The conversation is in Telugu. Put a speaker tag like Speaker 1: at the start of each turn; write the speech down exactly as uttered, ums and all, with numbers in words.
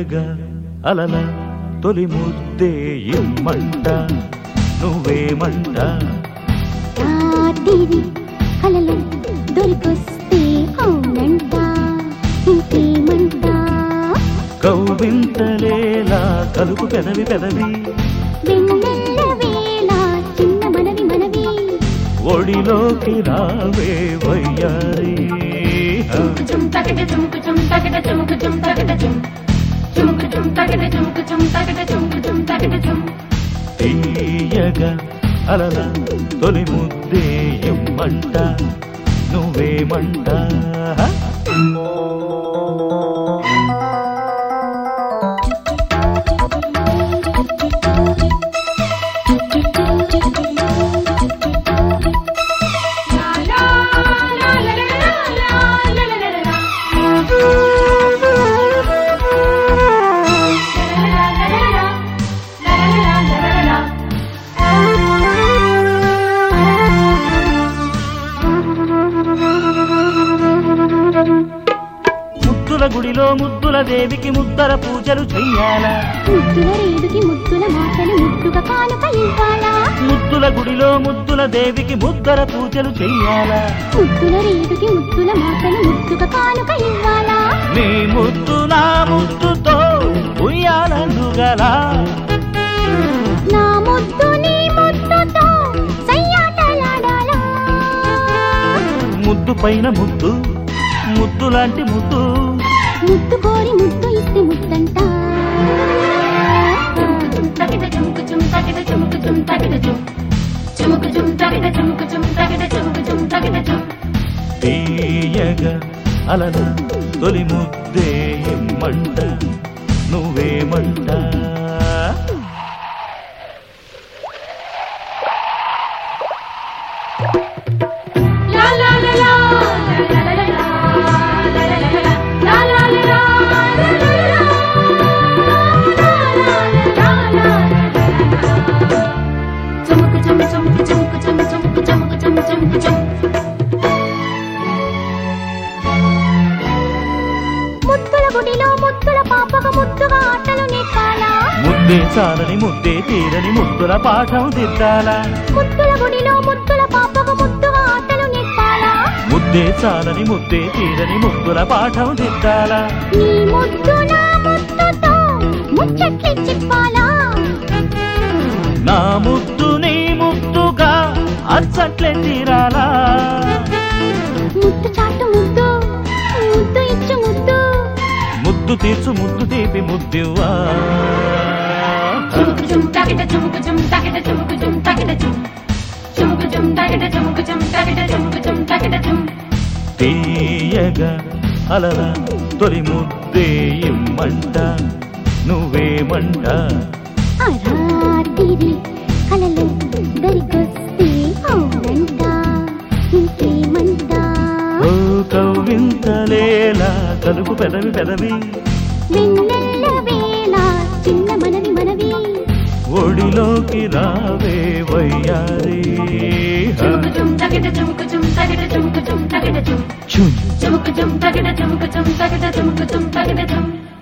Speaker 1: తీయగా అలల తొలి ముద్దే ఇమ్మంట నువ్వేమంట
Speaker 2: రాత్రి కలలో దొరికొస్తే అవునంట ఇంకేమంట
Speaker 1: కౌవింతలేలా కలుపు పెదవి పెదవి
Speaker 2: వెన్నెల వేళ చిన్న మనవి మనవి
Speaker 1: ఒడిలోకి రావే వయ్యారి
Speaker 3: చుమ్ తగట చుమ్కు చుమ్ తగట చుమ్కు చుమ్ తగట చుమ్ చుమ్కు చుమ్ తగట చుమ్కు చుమ్ తగట చుమ్కు చుమ్ తగట చుమ్
Speaker 1: తీయగా అలల తొలి ముద్దే ఇమ్మంట నువ్వేమంట ముద్దుల గుడిలో ముద్దుల దేవికి ముద్దర పూజలు చెయ్యాలా
Speaker 2: ముద్దుల రేడుకి ముద్దుల మాటలు ముద్దుగా కానుక ఇవ్వాలా
Speaker 1: ముద్దుల గుడిలో ముద్దుల దేవికి ముద్దర పూజలు చెయ్యాలా
Speaker 2: ముద్దుల రేడుకి ముద్దుల మాటలు ముద్దుగా కానుక ఇవ్వాలా
Speaker 1: నీ ముద్దు నా ముద్దుతో ఉయ్యాలందుగలా
Speaker 2: నా ముద్దు నీ ముద్దుతో సయ్యాటలాడాలా
Speaker 1: ముద్దు పైన ముద్దు ముద్దు లాంటి ముద్దు
Speaker 2: ముద్దు కోరి ముద్దు ఇస్తే ముద్దంట
Speaker 3: తగట చుమ్కు చుమ్ తగట చుమ్కు చుమ్ తగట చుమ్ చుమ్కు చుమ్ తగట చుమ్కు చుమ్ తగట చుమ్కు చుమ్ తగట చుమ్
Speaker 1: తీయగా అలల తొలి ముద్దే ఇమ్మంట నువ్వేమంట
Speaker 3: లా లా లా లా లా లా లా లా లా లా లా చుమ్కు చుమ్ చుమ్కు చుమ్కు చుమ్ చుమ్కు చుమ్కు చుమ్ చుమ్కు చుమ్
Speaker 2: ముద్దుల గుడిలో ముద్దుల పాపకు ముద్దుగా ఆటలు నేర్పాలా
Speaker 1: ముద్దే చాలని ముద్దే తీరని ముద్దుల పాఠం దిద్దాలా
Speaker 2: ముద్దుల గుడిలో ముద్దుల పాపకు ముద్దుగా ఆటలు నేర్పాలా
Speaker 1: ముద్దే చాలని ముద్దే తీరని ముద్దుల పాఠం దిద్దాలా
Speaker 2: నీ ముద్దు నా ముద్దుతో ముచ్చట్లు చెప్పాలా
Speaker 1: నా ముద్దు నీ ముద్దుగా అచ్చట్లే తీరాలా
Speaker 2: ముద్దు చాటు ముద్దు ముద్దు ఇచ్చు ముద్దు
Speaker 1: ముద్దు తీర్చు ముద్దు తీపి ముద్దువా
Speaker 3: చుమ్కు చుమ్ తగట చుమ్కు చుమ్ తగట చుమ్కు చుమ్ తగట చుమ్ చుమ్కు చుమ్ తగట చుమ్కు చుమ్ తగట చుమ్కు చుమ్ తగట చుమ్
Speaker 1: తీయగా అలల తొలి ముద్దే ఇమ్మంట నువ్వేమంట
Speaker 2: ఆ రాత్రి కలలో దరికొస్తే అవునంట ఇంకేమంట
Speaker 1: ఓ కవ్వింతలేలా కలుపు పెదవి పెదవి
Speaker 2: వెన్నెల వేళ చిన్న మనవి మనవి
Speaker 1: ఒడిలోకి రావే వయ్యారి
Speaker 3: చుమ్కు చుమ్ తగట చుమ్కు చుమ్ తగట చుమ్కు చుమ్ తగట చుమ్
Speaker 1: చుమ్
Speaker 3: చుమ్కు చుమ్ తగట చుమ్కు చుమ్ తగట చుమ్కు చుమ్ తగట చుమ్